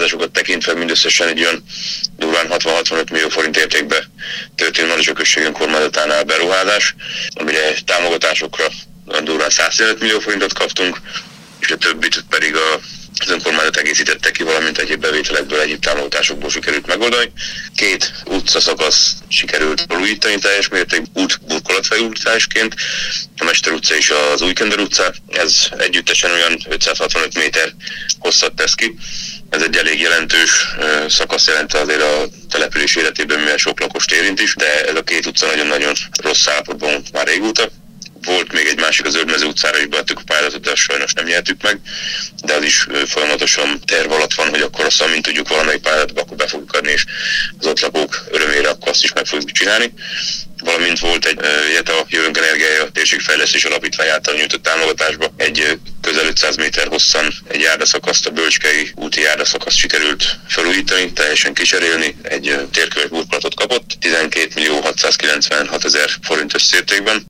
beruházásokat tekintve mindösszesen egy olyan durván 60-65 millió forint értékbe történt Marosok község önkormányzatánál beruházás, amire támogatásokra durván 115 millió forintot kaptunk, és a többit pedig az önkormányzat egészítette ki, valamint egyéb bevételekből, egyéb támogatásokból sikerült megoldani. 2 utcaszakasz sikerült felújítani teljes mértékben, burkolatfelújításként, a Mester utca és az Újkender utca. Ez együttesen olyan 565 méter hosszat tesz ki. Ez egy elég jelentős szakasz jelent azért a település életében, mivel sok lakost érint is, de ez a 2 utca nagyon-nagyon rossz állapotban már régóta. Volt még egy másik, a Zöldmező utcára is beadtuk a pályázatot, de azt sajnos nem nyertük meg, de az is folyamatosan terv alatt van, hogy akkor azt, amint tudjuk valamelyik pályázatot, akkor be fogjuk adni, és az ott lakók örömére akkor azt is meg fogjuk csinálni. Valamint volt egy a Jövőnk Energiája Térségfejlesztés Alapítvány által nyújtott támogatásba egy közel 500 méter hosszan egy járdaszakaszt, a Bölcskei úti járdaszakaszt sikerült felújítani, teljesen kicserélni, egy térköves burkolatot kapott, 12.696.000 forint összértékben.